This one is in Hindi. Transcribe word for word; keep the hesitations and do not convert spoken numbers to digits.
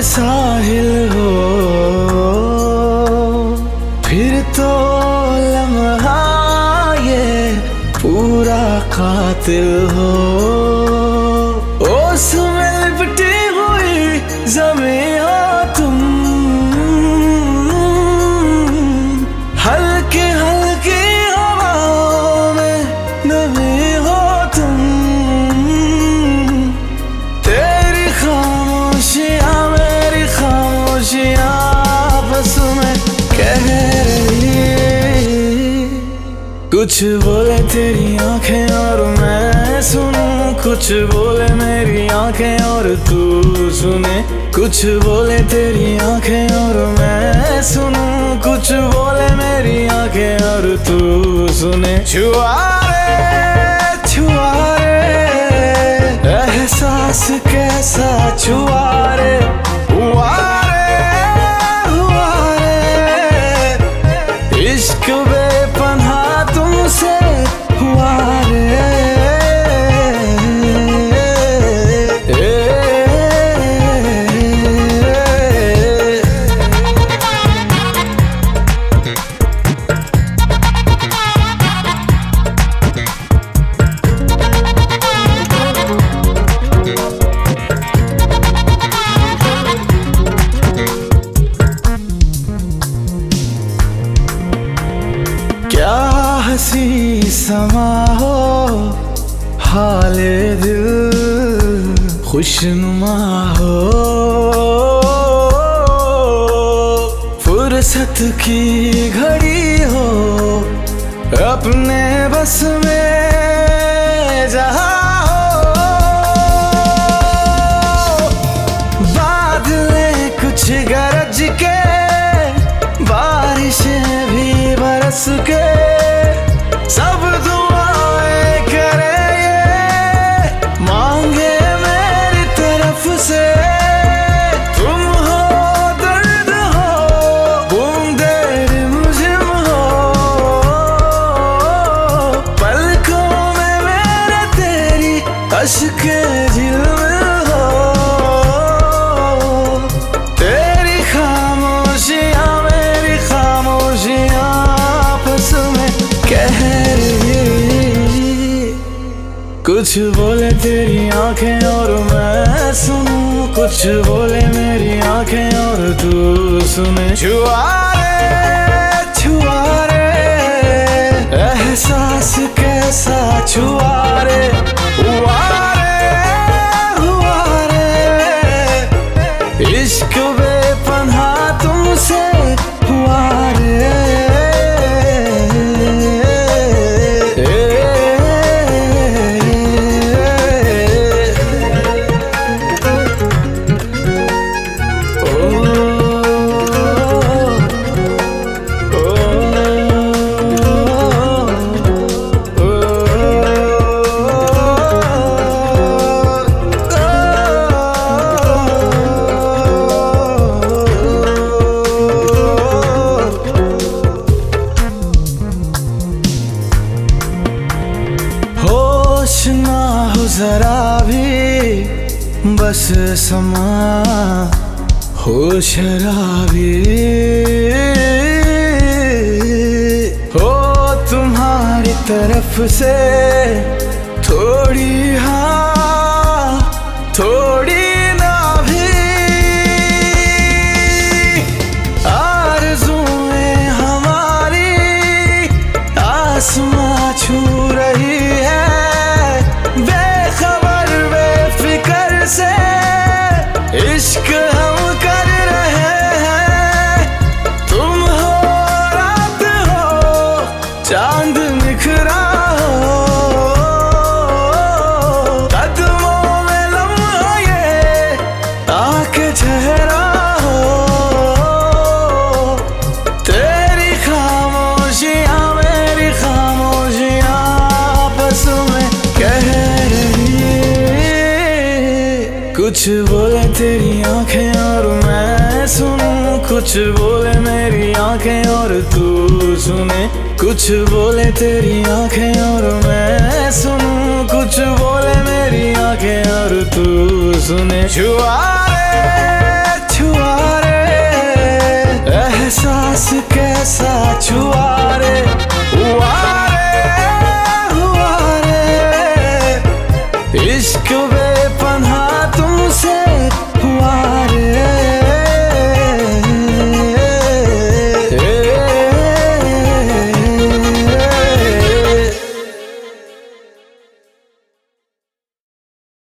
साहिल हो, फिर तो लम्हा ये पूरा कातिल हो। उसमें लिपटी हुई ज़मीं हो तुम, हल्की हल्की हवाओं में नमी हो तुम। तेरी खामोशियाँ मेरी खामोशियाँ आपस में कह रही, कुछ बोले तेरी आंखें और मैं सुनूं, कुछ बोले मेरी आंखें और तू सुने। कुछ बोले तेरी आंखें और मैं सुनूं, कुछ बोले मेरी आंखें और तू सुने। छुआ रे छुआ रे एहसास कैसा छुआ रे, हुआ रे हुआ रे इश्क बेपनाह तुमसे हुआ रे। क्या हंसी समा हो हाले दिल खुशनुमा हो, फुर्सत की घड़ी हो अपने बस में जहाँ हो। बादलें कुछ गरज के, बारिशें भी बरस के, सब दुआएं करे ये मांगे मेरी तरफ से। तुम हो दर्द हो बूंदे रिमझिम हो, पलकों में मेरे तेरी अश्के झिलमिल हो। तेरी खामोशियाँ मेरी खामोशियाँ आपस में कह रही, कुछ बोले तेरी आंखें और मैं सुनूं, कुछ बोले मेरी आंखें और तू सुने। छुआ रे छुआ रे एहसास कैसा छुआ रे, हुआ रे हुआ रे इश्क बेपनाह तुमसे हुआ रे। होश ना हो जरा भी बस समा हो शराबी, हो तुम्हारी तरफ से थोड़ी हाँ थोड़ी ना भी। आरज़ुएं हमारी आसमां छू रही है, बेखबर बेफिक्र से इश्क हम कर रहे हैं। तुम हो रात हो चांद निखरा हो, कदमों में लम्हा ये आके ठहरा हो। तेरी खामोशियाँ मेरी खामोशियाँ आपस में कह रही, कुछ बोले तेरी आंखें और मैं सुनूं, कुछ बोले मेरी आंखें और तू सुने। कुछ बोले तेरी आंखें और मैं सुनूं, कुछ बोले मेरी आंखें और तू सुने। छुआ रे क्यों